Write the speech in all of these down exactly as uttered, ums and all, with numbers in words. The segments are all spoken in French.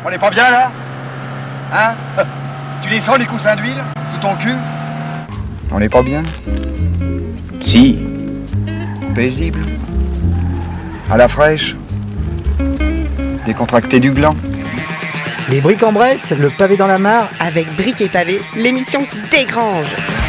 On n'est pas bien là? Hein? Tu les sens les coussins d'huile sous ton cul? On n'est pas bien? Si. Paisible. À la fraîche. Décontracté du gland. Les briques en Bresse, le pavé dans la mare. Avec Briques et Pavés, l'émission qui dégrange.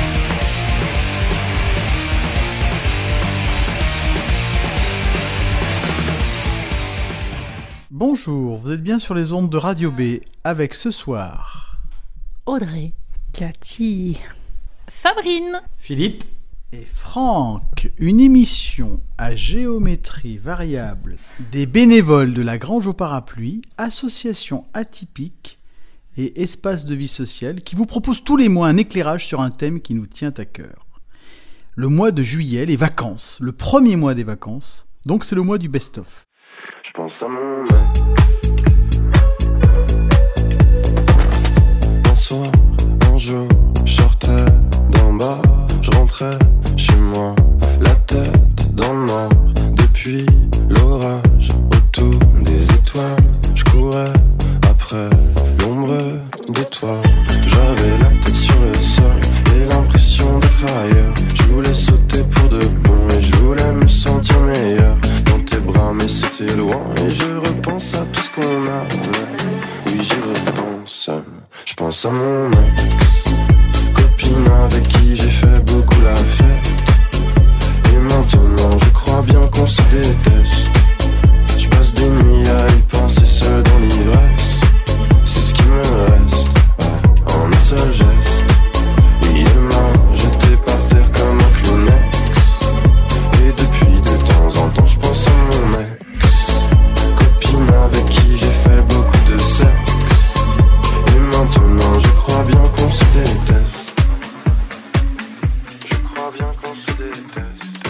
Bonjour, vous êtes bien sur les ondes de Radio B, avec ce soir Audrey, Cathy, Fabrine, Philippe et Franck. Une émission à géométrie variable des bénévoles de la Grange au Parapluie, association atypique et espace de vie sociale, qui vous propose tous les mois un éclairage sur un thème qui nous tient à cœur. Le mois de juillet, les vacances, le premier mois des vacances, donc c'est le mois du best-of. Je pense à mon mec. Un soir, un jour, je sortais d'un bar, je rentrais chez moi, la tête dans le noir. Depuis l'orage, autour des étoiles, je courais après l'ombre de toi. J'avais la tête sur le sol et l'impression d'être ailleurs. Je voulais sauter pour de bon et je voulais me sentir meilleur dans tes bras, mais c'était loin. Et je repense à tout ce qu'on a. Oui, j'y repense. Je pense à mon ex, copine avec qui j'ai fait beaucoup la fête. Et maintenant je crois bien qu'on se déteste. Je passe des nuits à y penser seul dans l'ivresse. C'est ce qui me reste, ouais, en un seul geste. Oui, elle m'a jeté par terre comme un Kleenex. Et depuis de temps en temps je pense à mon ex, copine avec qui j'ai fait beaucoup de sexe. Et maintenant je crois bien qu'on se déteste. Je crois bien qu'on se déteste.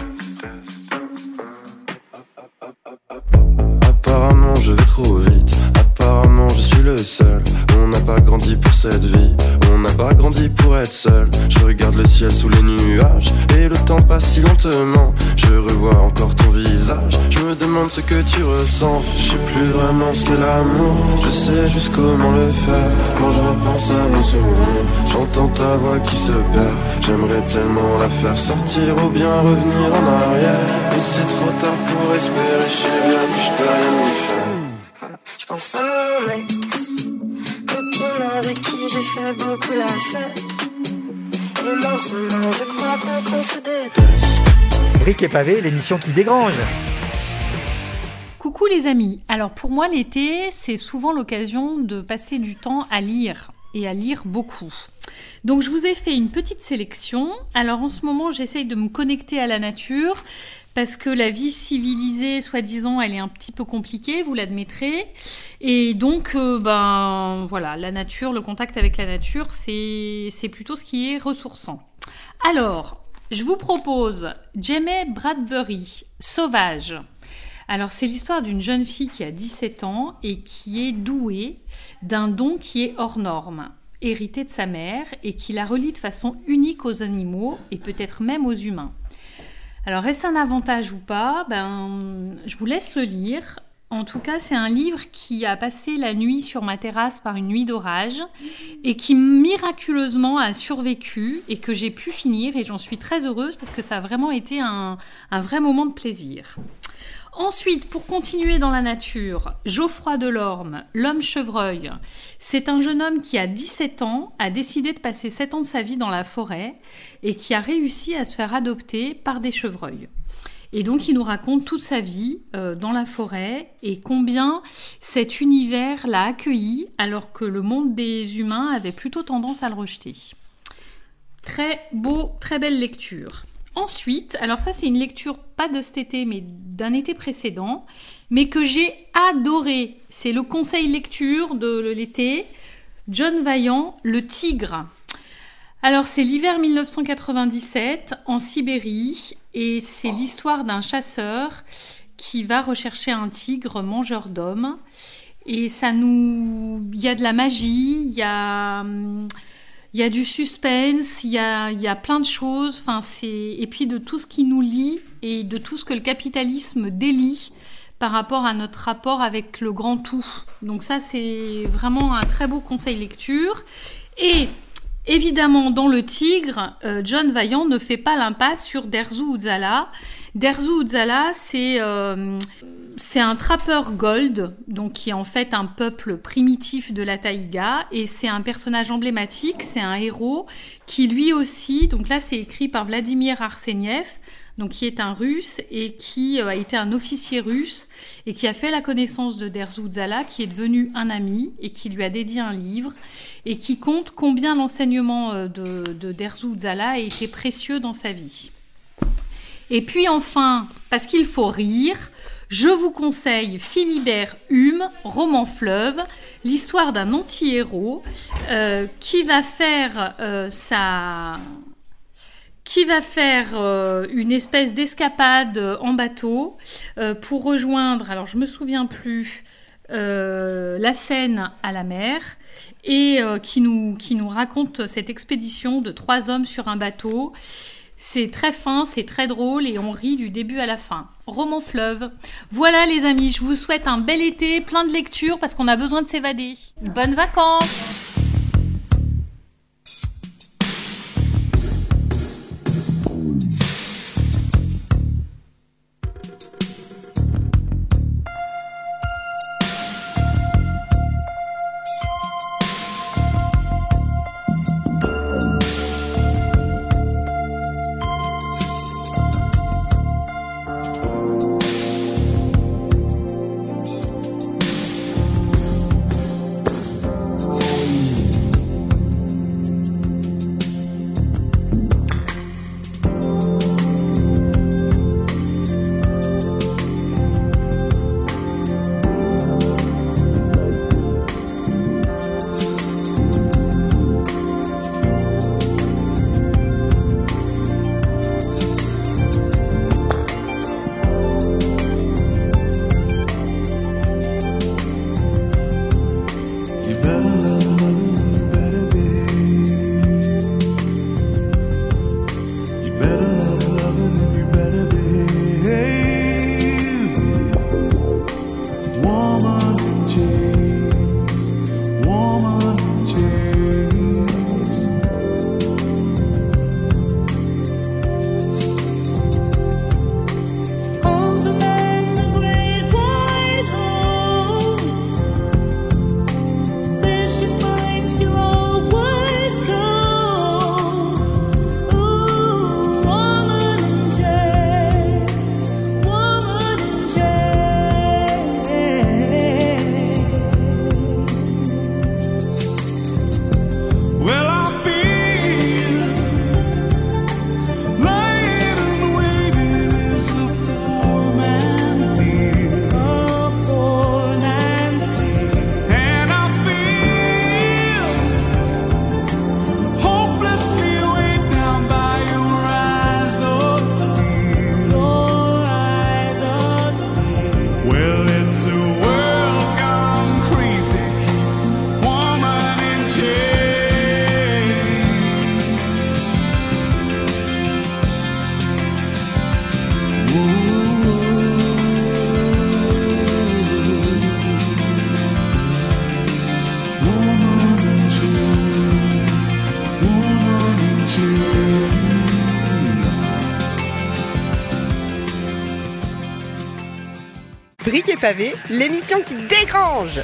Apparemment je vais trop vite, apparemment je suis le seul. On n'a pas grandi pour cette vie, on n'a pas grandi pour être seul. Je regarde le ciel sous les nuages et le temps passe si lentement. Je revois encore ton visage, je me demande ce que tu ressens. Je sais plus vraiment ce qu'est l'amour, je sais juste comment le faire. Quand je repense à nos souvenirs, j'entends ta voix qui se perd. J'aimerais tellement la faire sortir ou bien revenir en arrière. Mais c'est trop tard pour espérer, je sais bien que je peux rien y faire. Je pense à mon ex, copine avec qui j'ai fait beaucoup la fête. Et maintenant je crois qu'on se détache. Briques et Pavés, l'émission qui dégrange. Coucou les amis. Alors pour moi l'été, c'est souvent l'occasion de passer du temps à lire et à lire beaucoup. Donc je vous ai fait une petite sélection. Alors en ce moment, j'essaye de me connecter à la nature parce que la vie civilisée, soi-disant, elle est un petit peu compliquée, vous l'admettrez. Et donc, euh, ben voilà, la nature, le contact avec la nature, c'est, c'est plutôt ce qui est ressourçant. Alors, je vous propose Jamie Bradbury, Sauvage. Alors, c'est l'histoire d'une jeune fille qui a dix-sept ans et qui est douée d'un don qui est hors norme, hérité de sa mère et qui la relie de façon unique aux animaux et peut-être même aux humains. Alors, est-ce un avantage ou pas? Ben, je vous laisse le lire. En tout cas, c'est un livre qui a passé la nuit sur ma terrasse par une nuit d'orage et qui miraculeusement a survécu et que j'ai pu finir et j'en suis très heureuse parce que ça a vraiment été un, un vrai moment de plaisir. Ensuite, pour continuer dans la nature, Geoffroy Delorme, L'homme chevreuil. C'est un jeune homme qui, à dix-sept ans, a décidé de passer sept ans de sa vie dans la forêt et qui a réussi à se faire adopter par des chevreuils. Et donc, il nous raconte toute sa vie euh, dans la forêt et combien cet univers l'a accueilli alors que le monde des humains avait plutôt tendance à le rejeter. Très beau, très belle lecture. Ensuite, alors ça c'est une lecture pas de cet été mais d'un été précédent, mais que j'ai adoré. C'est le conseil lecture de l'été, John Vaillant, Le Tigre. Alors c'est l'hiver dix-neuf cent quatre-vingt-dix-sept en Sibérie et c'est l'histoire d'un chasseur qui va rechercher un tigre mangeur d'hommes. Et ça nous... il y a de la magie, il y a... Il y a du suspense, il y a, il y a plein de choses, enfin, c'est... et puis de tout ce qui nous lie et de tout ce que le capitalisme délie par rapport à notre rapport avec le grand tout. Donc ça, c'est vraiment un très beau conseil lecture. Et évidemment, dans Le Tigre, euh, John Vaillant ne fait pas l'impasse sur Derzu Uzala. Derzu Uzala, c'est, euh, c'est un trappeur gold, donc qui est en fait un peuple primitif de la taïga, et c'est un personnage emblématique, c'est un héros qui lui aussi, donc là c'est écrit par Vladimir Arseniev, donc qui est un russe et qui a été un officier russe et qui a fait la connaissance de Derzu Uzala, qui est devenu un ami et qui lui a dédié un livre et qui compte combien l'enseignement de, de Derzu Uzala a été précieux dans sa vie. Et puis enfin, parce qu'il faut rire, je vous conseille Philibert Hume, Roman Fleuve, l'histoire d'un anti-héros euh, qui va faire euh, sa... qui va faire euh, une espèce d'escapade en bateau euh, pour rejoindre, alors je me souviens plus, euh, la Seine à la mer, et euh, qui nous, qui nous raconte cette expédition de trois hommes sur un bateau. C'est très fin, c'est très drôle et on rit du début à la fin. Roman Fleuve. Voilà les amis, je vous souhaite un bel été, plein de lectures parce qu'on a besoin de s'évader. Bonnes vacances! Briques et pavés, l'émission qui dégrange.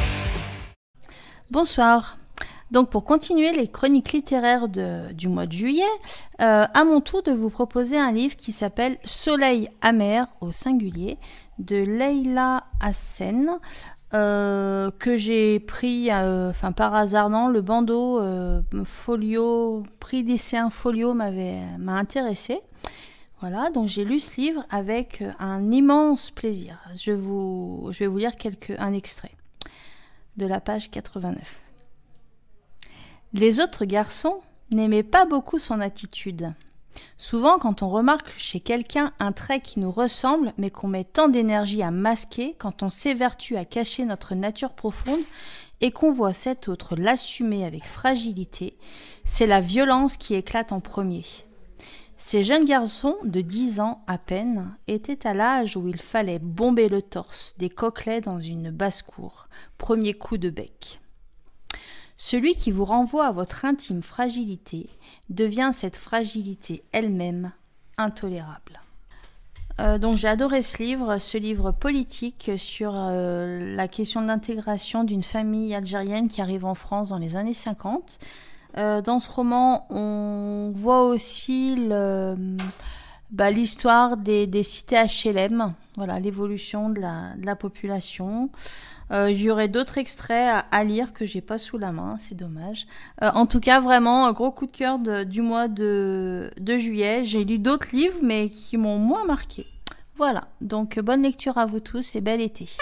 Bonsoir. Donc pour continuer les chroniques littéraires de, du mois de juillet, euh, à mon tour de vous proposer un livre qui s'appelle Soleil amer au singulier de Leila Hassen, euh, que j'ai pris euh, enfin par hasard dans le bandeau euh, folio, prix lycéen folio m'avait m'a intéressé. Voilà, donc j'ai lu ce livre avec un immense plaisir. Je, vous, je vais vous lire quelques, un extrait de la page quatre-vingt-neuf. Les autres garçons n'aimaient pas beaucoup son attitude. Souvent, quand on remarque chez quelqu'un un trait qui nous ressemble, mais qu'on met tant d'énergie à masquer, quand on s'évertue à cacher notre nature profonde et qu'on voit cet autre l'assumer avec fragilité, c'est la violence qui éclate en premier. Ces jeunes garçons de dix ans à peine étaient à l'âge où il fallait bomber le torse des coquelets dans une basse-cour. Premier coup de bec. Celui qui vous renvoie à votre intime fragilité devient cette fragilité elle-même intolérable. Euh, donc j'ai adoré ce livre, ce livre politique sur euh, la question de l'intégration d'une famille algérienne qui arrive en France dans les années cinquante. Euh, dans ce roman, on voit aussi le, bah, l'histoire des, des cités H L M, voilà, l'évolution de la, de la population. Euh, j'aurais d'autres extraits à, à lire que j'ai pas sous la main, c'est dommage. Euh, en tout cas, vraiment, un gros coup de cœur de, du mois de, de juillet. J'ai lu d'autres livres, mais qui m'ont moins marqué. Voilà, donc bonne lecture à vous tous et bel été.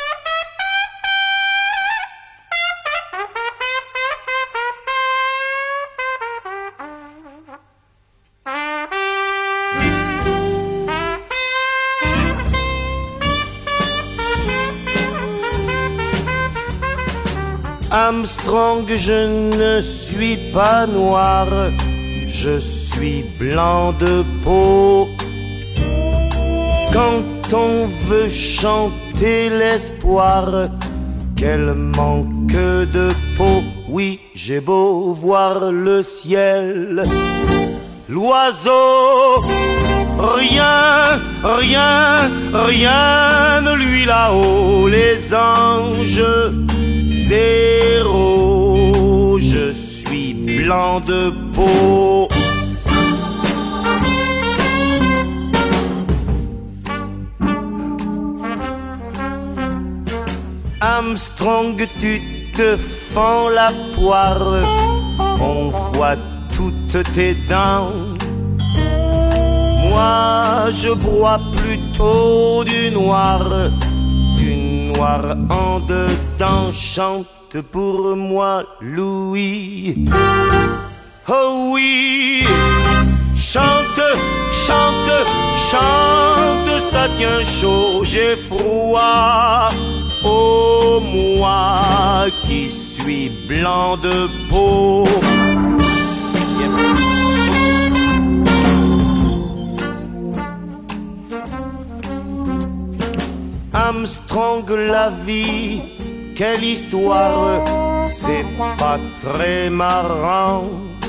Armstrong, je ne suis pas noir, je suis blanc de peau. Quand on veut chanter l'espoir, quel manque de peau. Oui, j'ai beau voir le ciel, l'oiseau, rien, rien, rien ne lui là-haut. Les anges, zéro, je suis blanc de peau. Armstrong, tu te fends la poire, on voit toutes tes dents. Moi, je broie plutôt du noir, du noir en dedans. Chante pour moi, Louis. Oh oui, chante, chante, chante, ça tient chaud, j'ai froid. Oh, moi qui suis blanc de peau. Armstrong, la vie, quelle histoire, c'est pas très marrant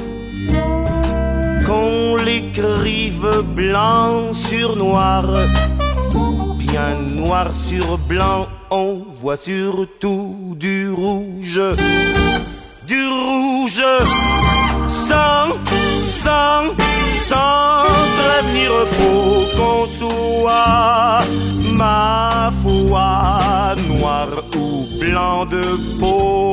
qu'on l'écrive blanc sur noir, ou bien noir sur blanc. On voit surtout du rouge, du rouge, sans, sans, sans trêve ni repos, qu'on soit, ma foi, noir ou blanc de peau.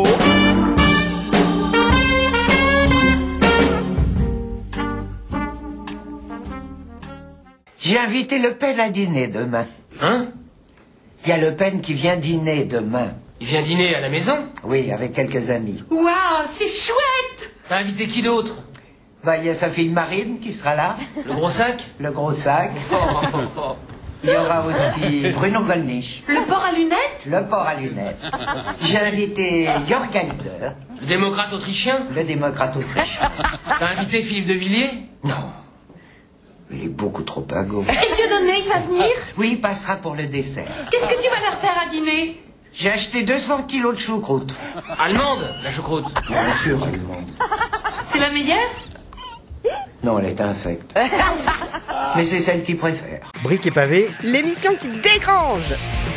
J'ai invité Le Pen à dîner demain. Hein? Il y a Le Pen qui vient dîner demain. Il vient dîner à la maison? Oui, avec quelques amis. Waouh, c'est chouette! T'as invité qui d'autre? Bah, il y a sa fille Marine qui sera là. Le gros sac? Le gros sac. Il y aura aussi Bruno Gollnisch. Le porc à lunettes? Le porc à lunettes. J'ai invité Jörg Haider. Le démocrate autrichien? Le démocrate autrichien. T'as invité Philippe de Villiers? Non. Il est beaucoup trop ago. Et Dieudonné, il va venir? Oui, il passera pour le dessert. Qu'est-ce que tu vas leur faire à dîner? J'ai acheté deux cents kilos de choucroute. Allemande, la choucroute? Bien sûr, allemande. C'est la meilleure? Non, elle est infecte. Mais c'est celle qu'il préfère. Briques et pavés. L'émission qui dégrange.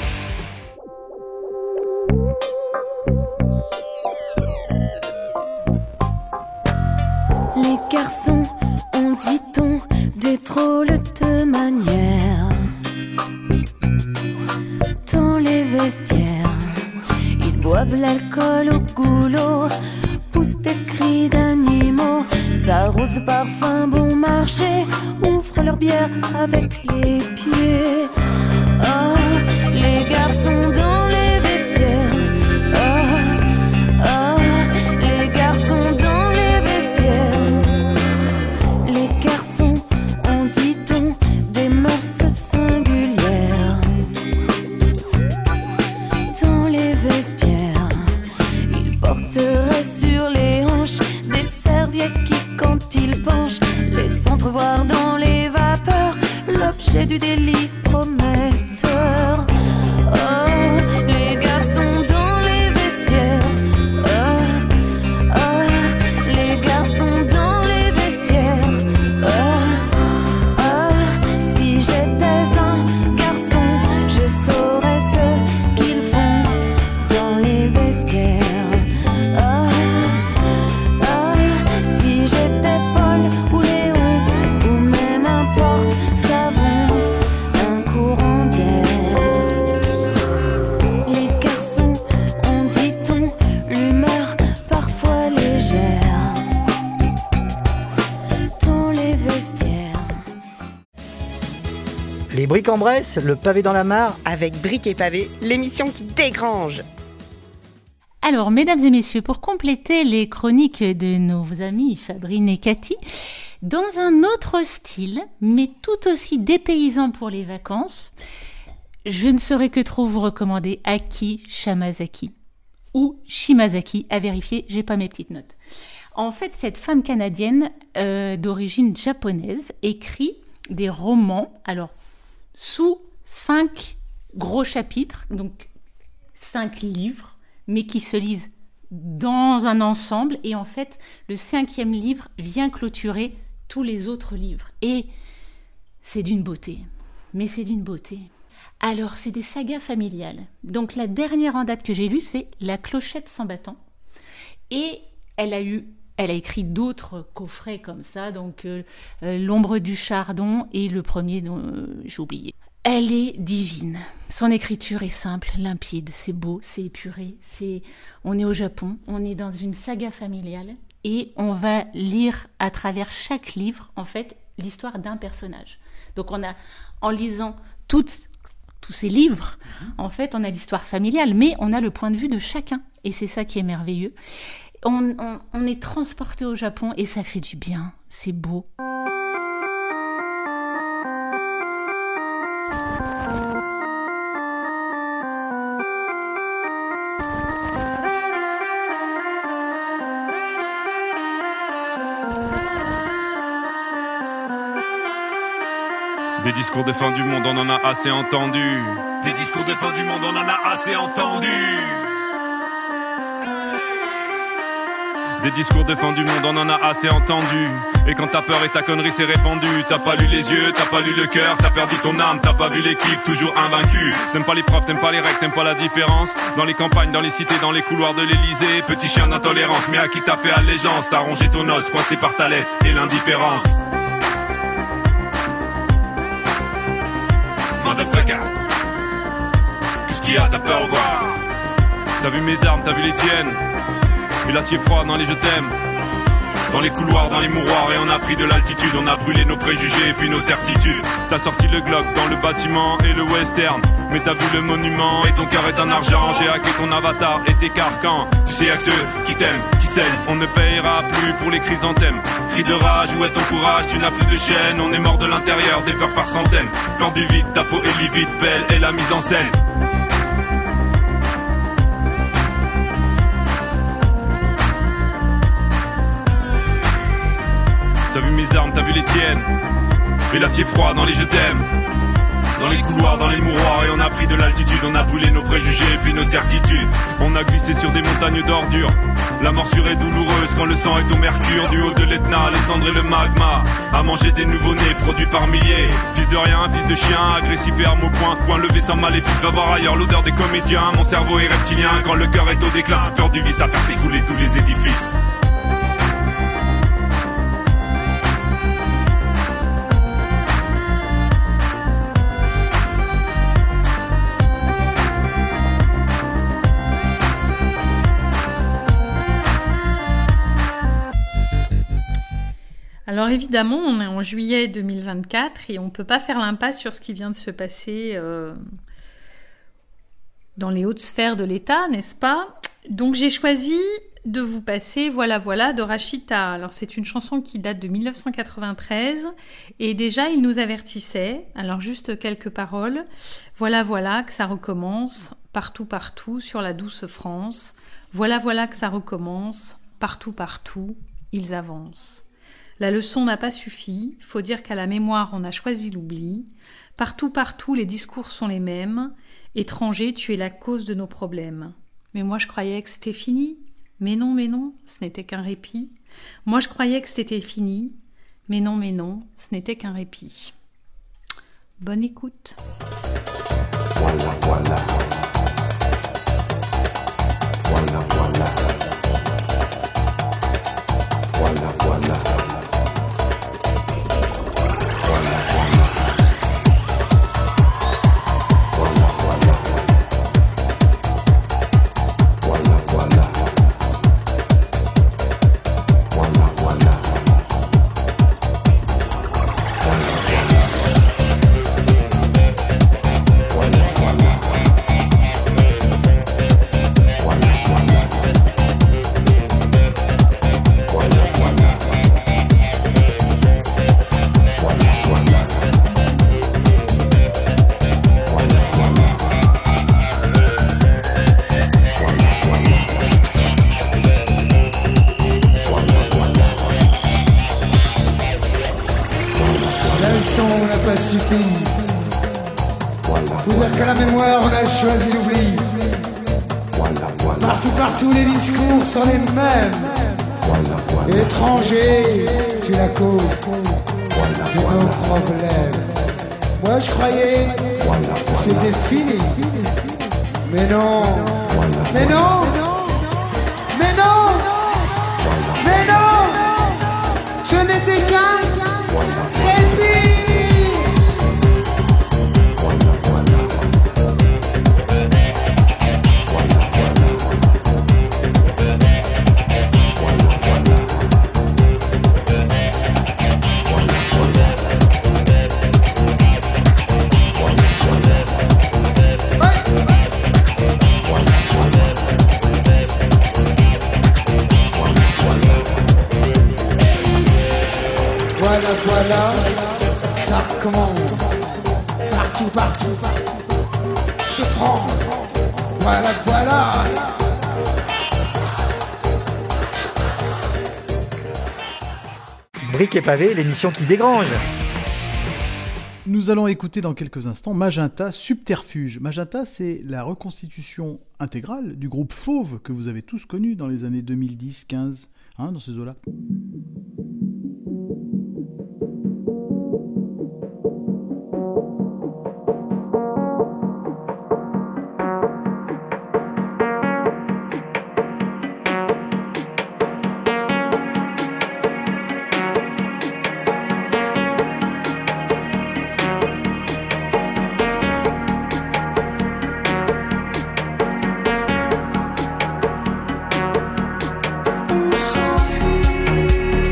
Les garçons ont, dit-on, des drôles de manières. Dans les vestiaires, ils boivent l'alcool au goulot, poussent des cris d'animaux, s'arrosent de parfum bon marché, ouvrent leur bière avec les pieds. Oh, les garçons dans les vestiaires. Oh, oh, les garçons dans les vestiaires. Les garçons ont, dit-on, des mœurs singulières. Dans les vestiaires, ils porteraient sur les hanches des serviettes qui, quand ils penchent, laissent entrevoir dans les vagues j'ai du délit prometteur. Oh, les garçons dans les vestiaires. Oh, oh, les garçons dans les vestiaires. Oh, oh, si j'étais un garçon, je saurais ce qu'ils font dans les vestiaires. Oh, oh, si j'étais Paul ou Léon, ou même un porte-savon, un courant d'air. Les garçons ont, dit-on, l'humeur parfois légère dans les vestiaires. Les briques en Bresse, le pavé dans la mare. Avec Briques et Pavés, l'émission qui dégrange. Alors, mesdames et messieurs, pour compléter les chroniques de nos amis Fabrine et Cathy, dans un autre style, mais tout aussi dépaysant pour les vacances, je ne saurais que trop vous recommander Aki Shamazaki, ou Shimazaki, à vérifier, j'ai pas mes petites notes. En fait, cette femme canadienne euh, d'origine japonaise écrit des romans, alors sous cinq gros chapitres, donc cinq livres, mais qui se lisent dans un ensemble. Et en fait, le cinquième livre vient clôturer tous les autres livres. Et c'est d'une beauté. Mais c'est d'une beauté. Alors, c'est des sagas familiales. Donc, la dernière en date que j'ai lue, c'est La clochette sans bâton. Et elle a eu... Elle a écrit d'autres coffrets comme ça, donc euh, euh, L'ombre du chardon et le premier dont euh, j'ai oublié. Elle est divine. Son écriture est simple, limpide, c'est beau, c'est épuré. C'est... On est au Japon, on est dans une saga familiale et on va lire à travers chaque livre, en fait, l'histoire d'un personnage. Donc on a, en lisant toutes, tous ces livres, en fait, on a l'histoire familiale, mais on a le point de vue de chacun. Et c'est ça qui est merveilleux. On, on, on est transporté au Japon et ça fait du bien, c'est beau. Des discours de fin du monde, on en a assez entendu. Des discours de fin du monde, on en a assez entendu. Des discours de fin du monde, on en a assez entendu. Et quand ta peur et ta connerie c'est répandu, t'as pas lu les yeux, t'as pas lu le cœur, t'as perdu ton âme, t'as pas vu l'équipe, toujours invaincu. T'aimes pas les profs, t'aimes pas les règles, t'aimes pas la différence. Dans les campagnes, dans les cités, dans les couloirs de l'Elysée, petit chien d'intolérance, mais à qui t'as fait allégeance, t'as rongé ton os, coincé par ta laisse et l'indifférence. Motherfucker, qu'est-ce qu'il y a, t'as peur ou quoi? T'as vu mes armes, t'as vu les tiennes, et l'acier froid dans les je t'aime. Dans les couloirs, dans les mouroirs, et on a pris de l'altitude. On a brûlé nos préjugés et puis nos certitudes. T'as sorti le Glock dans le bâtiment et le western, mais t'as vu le monument et ton cœur est en argent. J'ai hacké ton avatar et tes carcans. Tu sais y'a que ceux qui t'aiment, qui saignent. On ne payera plus pour les chrysanthèmes. Cris de rage, où est ton courage? Tu n'as plus de chaîne. On est mort de l'intérieur, des peurs par centaines. Peur du vide, ta peau est livide, belle et la mise en scène. T'as vu mes armes, t'as vu les tiennes, et l'acier froid dans les je t'aime. Dans les couloirs, dans les mouroirs, et on a pris de l'altitude. On a brûlé nos préjugés et puis nos certitudes. On a glissé sur des montagnes d'ordures. La morsure est douloureuse quand le sang est au mercure. Du haut de l'Etna, les cendres et le magma. À manger des nouveau-nés produits par milliers. Fils de rien, fils de chien, agressif et arme au poing. Point levé sans maléfice, va voir ailleurs l'odeur des comédiens. Mon cerveau est reptilien quand le cœur est au déclin. Peur du vice à faire s'écrouler tous les édifices. Alors évidemment, on est en juillet deux mille vingt-quatre et on ne peut pas faire l'impasse sur ce qui vient de se passer euh, dans les hautes sphères de l'État, n'est-ce pas? Donc j'ai choisi de vous passer Voilà Voilà de Rachita. Alors c'est une chanson qui date de mille neuf cent quatre-vingt-treize et déjà il nous avertissait, alors juste quelques paroles. Voilà voilà que ça recommence, partout partout sur la douce France. Voilà voilà que ça recommence, partout partout, ils avancent. La leçon n'a pas suffi, faut dire qu'à la mémoire on a choisi l'oubli. Partout, partout, les discours sont les mêmes. Étranger, tu es la cause de nos problèmes. Mais moi je croyais que c'était fini. Mais non, mais non, ce n'était qu'un répit. Moi je croyais que c'était fini. Mais non, mais non, ce n'était qu'un répit. Bonne écoute. Voilà, voilà. Voilà, voilà. Voilà, voilà. Voilà, voilà. Voilà, voilà. Voilà, voilà. Voilà, voilà. La leçon n'a pas suffi. Faut dire qu'à la mémoire on a choisi l'oubli. Partout, partout les discours sont les mêmes. Étranger, tu es la cause de nos problèmes. Moi je croyais que c'était fini. Mais non, mais non, mais non, mais non, ce n'était qu'un répit. Voilà, voilà, ça recommence. Partout, partout, de France. Voilà, voilà. Briques et pavés, l'émission qui dégrange. Nous allons écouter dans quelques instants Magenta Subterfuge. Magenta, c'est la reconstitution intégrale du groupe Fauve que vous avez tous connu dans les années deux mille dix quinze, hein, dans ces eaux-là. On s'enfuit.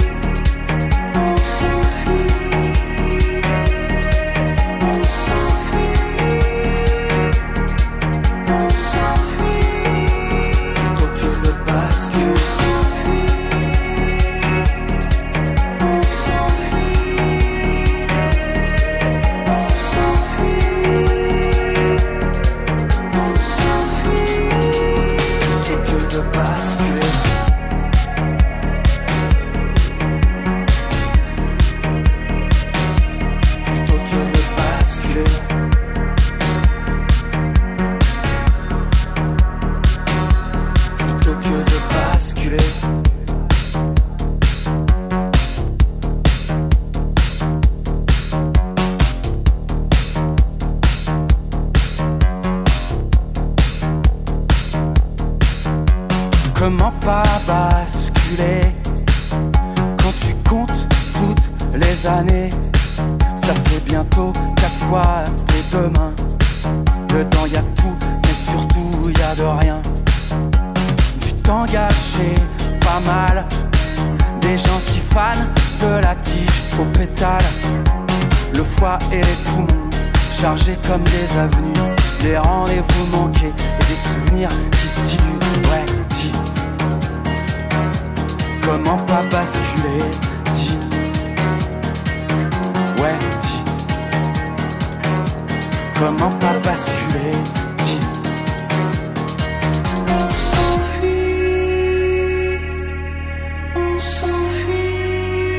Comment pas basculer quand tu comptes toutes les années? Ça fait bientôt quatre fois tes deux mains. Dedans y a tout, mais surtout y a de rien. Du temps gâché, pas mal. Des gens qui fanent de la tige au pétale. Le foie et les poumons chargés comme des avenues. Des rendez-vous manqués et des souvenirs qui se diluent. Ouais, dis. Comment pas basculer? Dis. Ouais, dis. Comment pas basculer? Dis. On s'enfuit, on s'enfuit.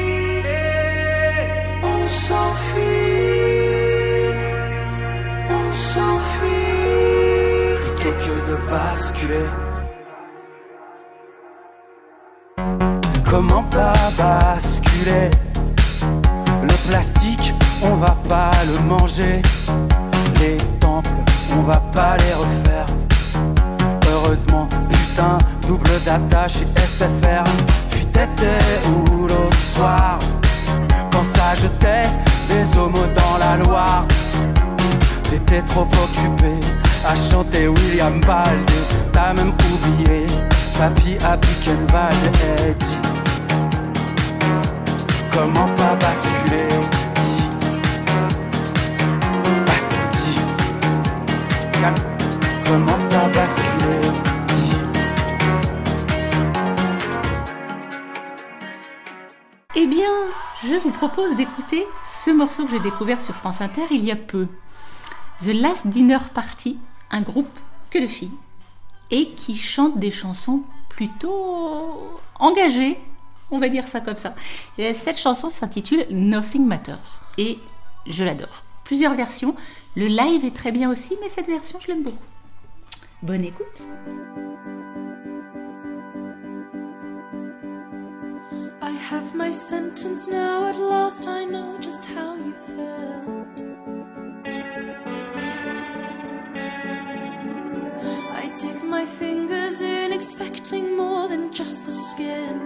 Comment pas basculer? Le plastique, on va pas le manger. Les temples, on va pas les refaire. Heureusement, putain, double data chez S F R. Puis t'étais où l'autre soir? Quand ça jetait des homos dans la Loire. T'étais trop occupé à chanter William Baldé. T'as même oublié Papy à Buchenwald et dit comment pas basculer? Bah, dis. Comment pas basculer? Eh bien, je vous propose d'écouter ce morceau que j'ai découvert sur France Inter il y a peu. The Last Dinner Party, un groupe que de filles, et qui chante des chansons plutôt engagées, on va dire ça comme ça. Et cette chanson s'intitule Nothing Matters, et je l'adore. Plusieurs versions, le live est très bien aussi, mais cette version, je l'aime beaucoup. Bonne écoute. I have my sentence now, at last I know just how you felt. I dig my fingers in, expecting more than just the skin.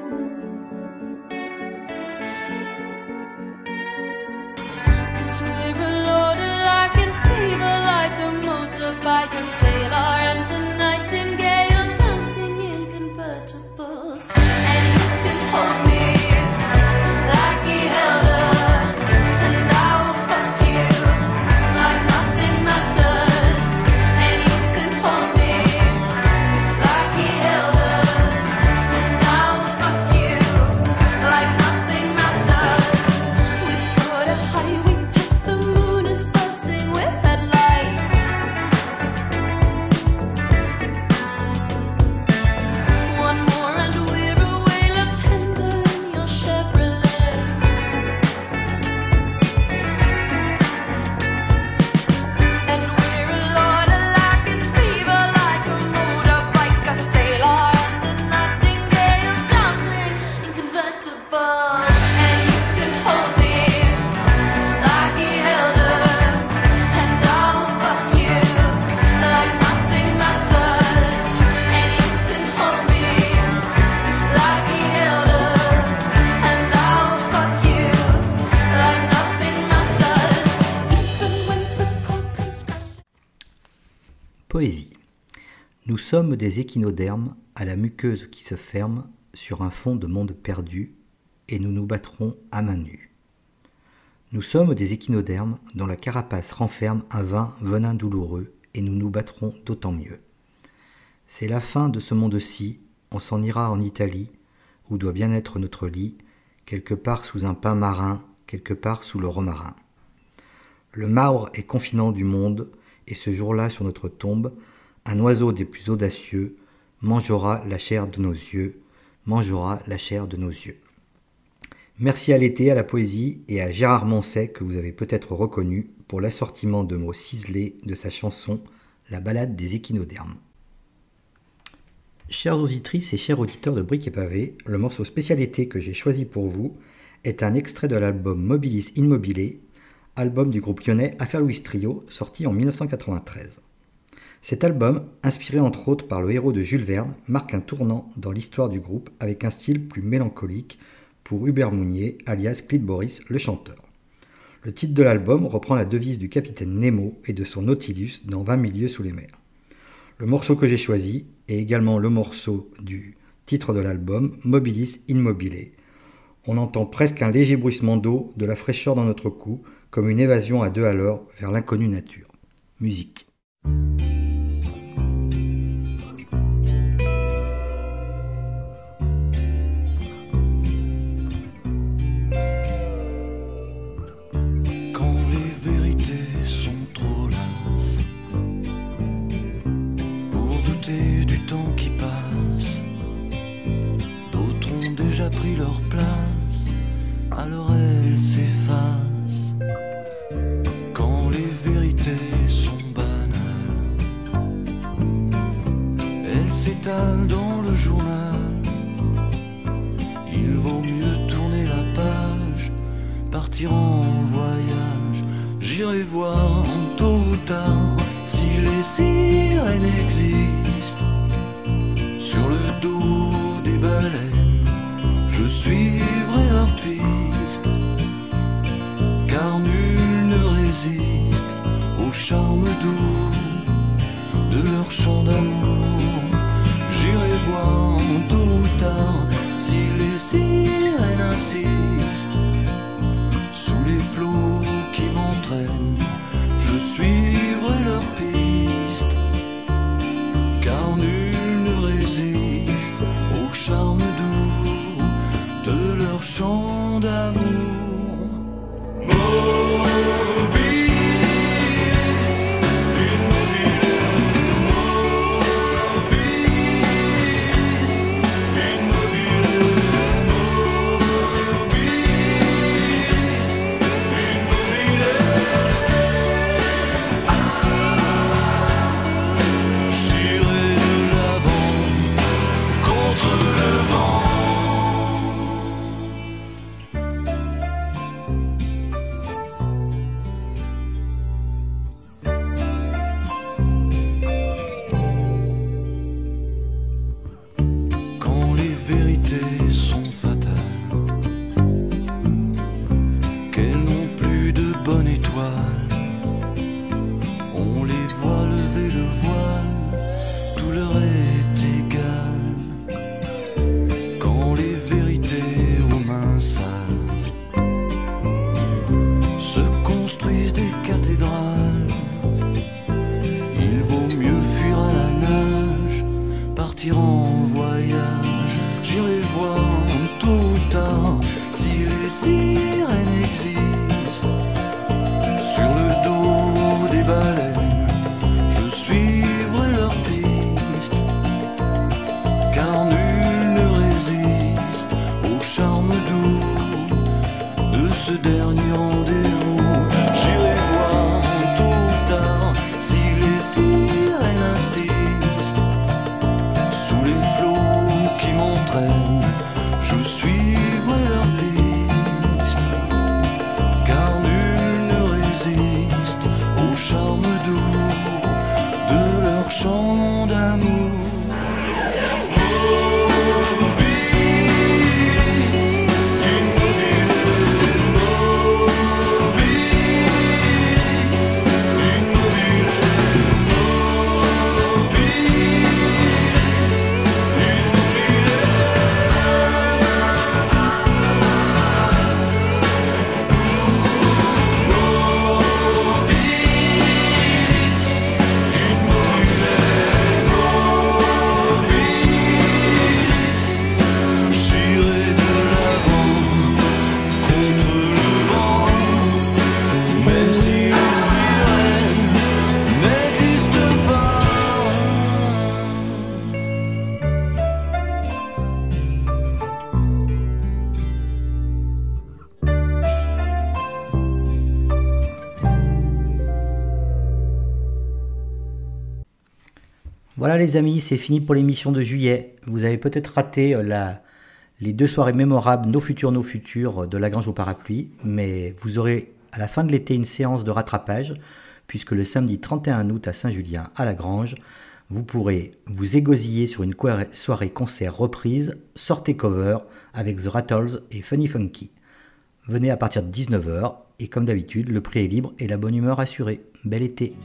Cause we're a loaded like in fever, like a motorbike, a sailor and a nightingale, dancing in convertibles. And you can hold me like he held her, and I will fuck you like nothing matters. And you can hold me like he held her, and I will fuck you like nothing matters. We've got a highway to the moon is bursting with headlights. One more and we're away, left tender in your Chevrolet. And we're a lot alike in fever, like a motorbike, a sailor and a nightingale, dancing in convertibles. And you can hold me like he held her, and I'll fuck you like nothing matters. And you can hold me like he held her, and I'll fuck you like nothing matters. Even when the cold can scratch. Poésie. Nous sommes des échinodermes à la muqueuse qui se ferme sur un fond de monde perdu, et nous nous battrons à main nue. Nous sommes des échinodermes dont la carapace renferme un vain venin douloureux, et nous nous battrons d'autant mieux. C'est la fin de ce monde-ci, on s'en ira en Italie, où doit bien être notre lit, quelque part sous un pin marin, quelque part sous le romarin. Le marbre est confinant du monde, et ce jour-là sur notre tombe, un oiseau des plus audacieux mangera la chair de nos yeux, mangera la chair de nos yeux. Merci à l'été, à la poésie et à Gérard Moncey que vous avez peut-être reconnu pour l'assortiment de mots ciselés de sa chanson La balade des échinodermes. Chères auditrices et chers auditeurs de Briques et Pavés, le morceau spécial été que j'ai choisi pour vous est un extrait de l'album Mobilis Immobile, album du groupe lyonnais Affaire Louis Trio, sorti en dix-neuf cent quatre-vingt-treize. Cet album, inspiré entre autres par le héros de Jules Verne, marque un tournant dans l'histoire du groupe avec un style plus mélancolique pour Hubert Mounier, alias Clyde Boris, le chanteur. Le titre de l'album reprend la devise du capitaine Nemo et de son Nautilus dans vingt mille lieues sous les mers. Le morceau que j'ai choisi est également le morceau du titre de l'album, Mobilis Immobile. On entend presque un léger bruissement d'eau, de la fraîcheur dans notre cou, comme une évasion à deux à l'heure vers l'inconnue nature. Musique. Quand les vérités sont trop lasses, pour douter du temps qui passe, d'autres ont déjà pris leur place, alors elles s'effacent. Quand les vérités sont banales, elles s'étalent dans le journal. Ils charme doux de leur chant d'amour. Voilà les amis, c'est fini pour l'émission de juillet. Vous avez peut-être raté la, les deux soirées mémorables Nos Futurs, Nos Futurs de La Grange au Parapluie, mais vous aurez à la fin de l'été une séance de rattrapage, puisque le samedi trente et un août à Saint-Julien à La Grange, vous pourrez vous égosiller sur une soirée concert reprise, sortez cover avec The Rattles et Funny Funky. Venez à partir de dix-neuf heures, et comme d'habitude, le prix est libre et la bonne humeur assurée. Bel été!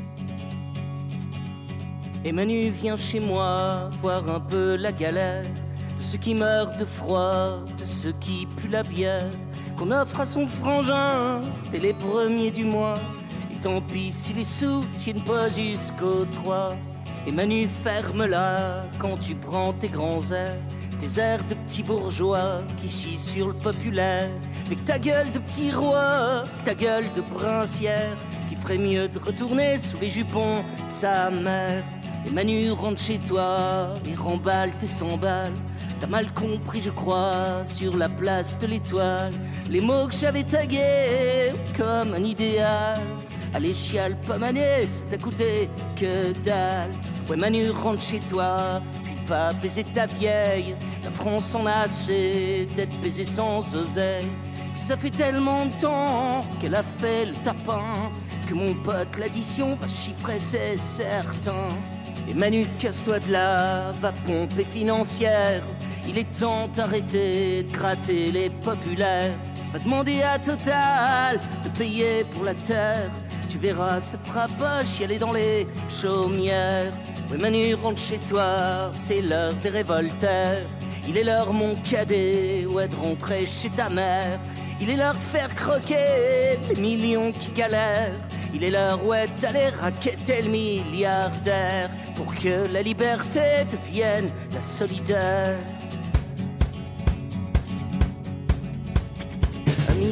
Et Manu vient chez moi voir un peu la galère de ceux qui meurent de froid, de ceux qui puent la bière qu'on offre à son frangin dès les premiers du mois. Et tant pis si les sous tiennent pas jusqu'au trois. Et Manu ferme-la quand tu prends tes grands airs, tes airs de petits bourgeois qui chient sur le populaire. Avec ta gueule de petit roi, ta gueule de princière, qui ferait mieux de retourner sous les jupons de sa mère. Et Manu rentre chez toi et remballe tes cent balles. T'as mal compris je crois sur la place de l'Étoile les mots que j'avais tagués comme un idéal. Allez chiale pas Manu, ça t'a coûté que dalle. Ouais Manu rentre chez toi, puis va baiser ta vieille. La France en a assez d'être baisée sans oseille. Puis ça fait tellement de temps qu'elle a fait le tapin que mon pote l'addition va chiffrer, c'est certain. Et Manu, casse-toi de là, va pomper financière. Il est temps d'arrêter de gratter les populaires. Va demander à Total de payer pour la terre. Tu verras, ça fera pas chialer dans les chaumières. Ouais Manu, rentre chez toi, c'est l'heure des révolteurs. Il est l'heure mon cadet, ouais de rentrer chez ta mère. Il est l'heure de faire croquer les millions qui galèrent. Il est l'heure, ouais, d'aller raqueter le milliardaire pour que la liberté devienne la solidaire.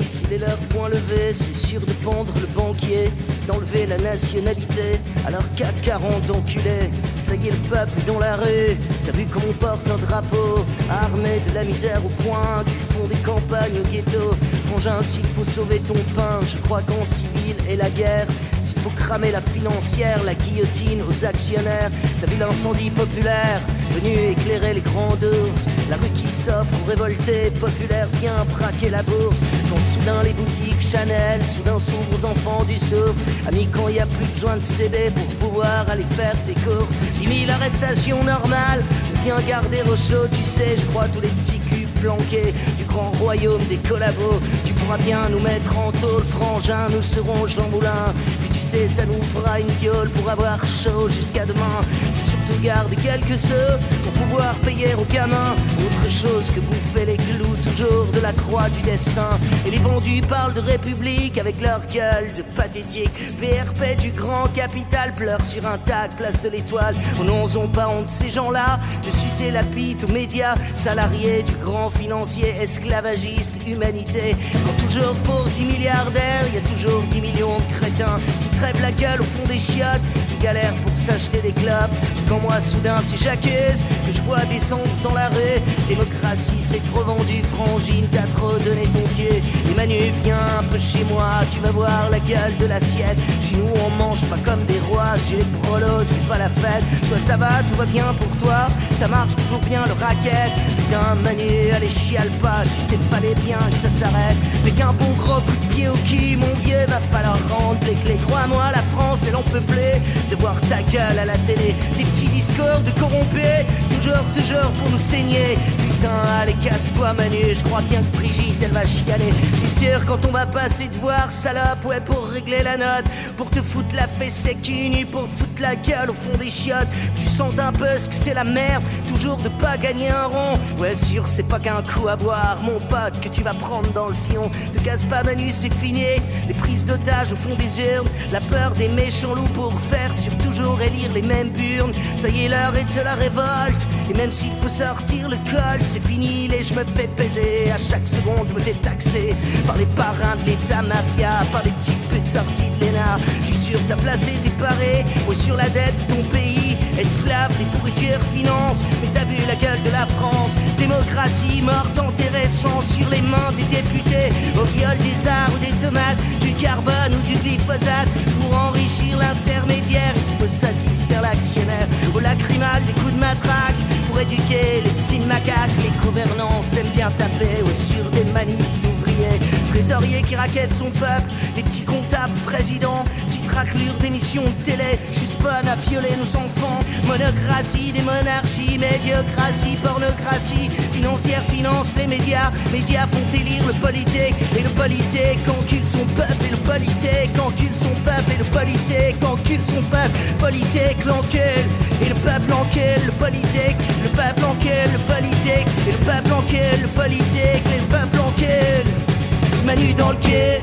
s'il est leur point levé, c'est sûr de pendre le banquier, d'enlever la nationalité, alors C A C quarante enculé. Ça y est, le peuple est dans la rue, t'as vu comme on porte un drapeau, armé de la misère au point, du fond des campagnes au ghetto. Frangin, s'il faut sauver ton pain, je crois qu'en civil et la guerre, s'il faut cramer la financière, la guillotine aux actionnaires. T'as vu l'incendie populaire, venu éclairer les grands ours, la rue qui s'offre aux révoltés, populaire vient braquer la bourse. Quand soudain les boutiques Chanel, soudain s'ouvrent aux enfants du souffle. Amis, quand y a plus besoin de C D pour pouvoir aller faire ses courses. dix mille arrestations normales, bien garder au chaud, tu sais, je crois tous les petits culs planqués du grand royaume des collabos. Tu pourras bien nous mettre en tôle, frangin, nous serons Jean Moulin. Puis tu sais, ça nous fera une gueule pour avoir chaud jusqu'à demain. Puis surtout garde quelques sous pour pouvoir payer aux gamins autre chose que bouffer les clous toujours de la croix du destin. Et les vendus parlent de république avec leur gueule de pathétique. V R P du grand capital pleure sur un tas, place de l'Étoile. Oh non, ont pas honte ces gens-là de sucer la bite aux médias, salariés du grand financier, esclavagiste, humanité. Quand toujours pour dix milliardaires, il y a toujours dix millions de crétins qui crèvent la gueule au fond des chiottes, qui galèrent pour s'acheter des clopes. Quand moi soudain si j'accuse que je vois descendre dans la rue, démocratie c'est trop vendu, frangine t'as trop donné ton pied. Et Manu viens un peu chez moi, tu vas voir la gueule de l'assiette. Chez nous on mange pas comme des rois, chez les prolos c'est pas la fête. Toi ça va, tout va bien pour toi, ça marche toujours bien le racket. Putain Manu, allez chiale pas, tu sais fallait bien que ça s'arrête. Mais qu'un bon gros coup de pied au cul, mon vieux, va falloir rendre les clés. Crois-moi, la France est l'empeuplée de voir ta gueule à la télé, des petits discours de corrompus, toujours, toujours pour nous saigner. Putain, allez casse-toi Manu, je crois bien que Brigitte elle va chialer. C'est sûr quand on va passer te voir, salope, ouais pour régler la note, pour te foutre la fesse sec nu, pour te foutre la gueule au fond des chiottes. Tu sens un peu ce que c'est la merde, toujours de pas gagner un rond. Ouais sûr c'est pas qu'un coup à boire, mon pote, que tu vas prendre dans le fion. Te casse pas Manu, c'est fini, les prises d'otages au fond des urnes, la peur des méchants loups pour faire sur toujours élire les mêmes burnes. Ça y est l'heure est de la révolte, et même s'il faut sortir le col, c'est fini les je me fais baiser. À chaque seconde je me fais taxer par les parrains de l'état mafia, par les petites putes sorties de l'E N A. Je suis sûr que t'as placé tes parés, ouais sur la dette de ton pays, esclave des pourritures finances. Mais t'as vu la gueule de la France, démocratie morte enterrée sans sur les mains des députés, au viol des arts ou des tomates, du carbone ou du glyphosate. Pour enrichir l'intermédiaire, il faut satisfaire l'actionnaire, au lacrymal des coups de matraque, pour éduquer les petits macaques. Les gouvernants aiment bien taper ouais, sur des manifs d'ouvriers, trésoriers qui raquettent son peuple, les petits comptables présidents, petites raclures d'émissions de télé, juste bonnes à violer nos enfants. Monocratie des monarchies, médiocratie, pornocratie financière finance les médias, médias font élire le politique, et le politique encule son peuple, et le politique encule son peuple, et le politique encule son peuple, politique l'encule, et le peuple encule le politique, le peuple encule le politique, et le peuple encule le politique, et le peuple encule. Manu dans le quai,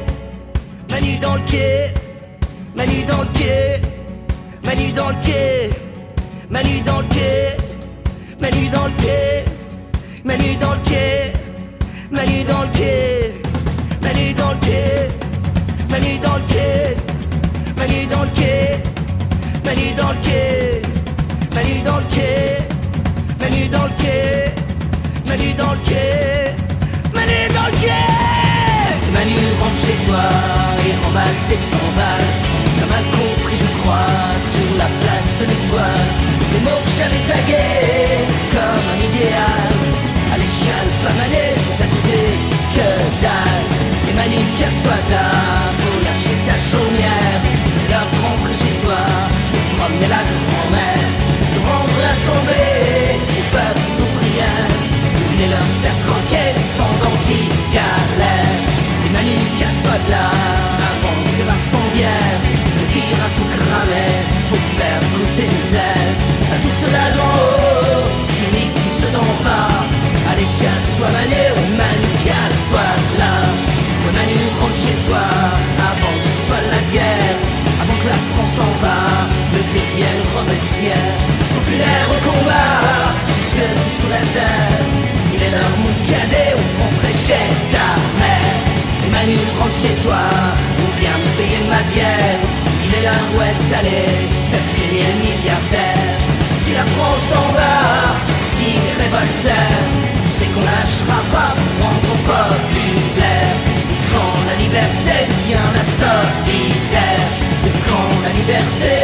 Manu dans le quai, Manu dans le quai, Manu dans le quai, Manu dans le quai, Manu dans le quai, Manu dans le quai, Manu dans le quai, Manu dans le quai, Manu dans le quai, Manu dans le quai, Manu dans le quai, Manu dans le quai, Manu dans le quai, Manu dans le quai, Manu dans le quai. Manu rentre chez toi et remballe tes cent balles. T'as mal compris je crois sur la place de l'Étoile. Les mots que j'avais tagués comme un idéal. Allez chiale pas Manu, c'est à côté que dalle. Et Manu casse-toi là pour lâcher ta chaumière. C'est l'heure de rentrer chez toi pour promener la grand-mère, de rendre l'assemblée au peuple d'ouvrière. Venez leur faire croquer sans d'anti-galère. Manu, casse-toi de là, avant que l'incendiaire ne vire à tout cramer pour te faire goûter misère. À tout cela d'en haut, qui nique tout ce d'en bas. Allez, casse-toi Manu, Manu, casse-toi de là. Ouais, Manu, rentre chez toi, avant que ce soit la guerre, avant que la France en bas ne devienne Robespierre. Populaire au combat, jusque sous la terre, il est l'heure mon cœur. Voltaire, c'est qu'on lâchera pas pour rendre au populaire. Quand la liberté devient la solidaire, quand la liberté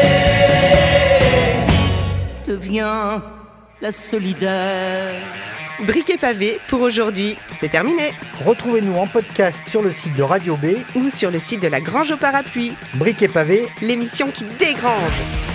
devient la solidaire. Briquet pavé pour aujourd'hui, c'est terminé. Retrouvez-nous en podcast sur le site de Radio B ou sur le site de la Grange au Parapluie. Briquet pavé, l'émission qui dégrange.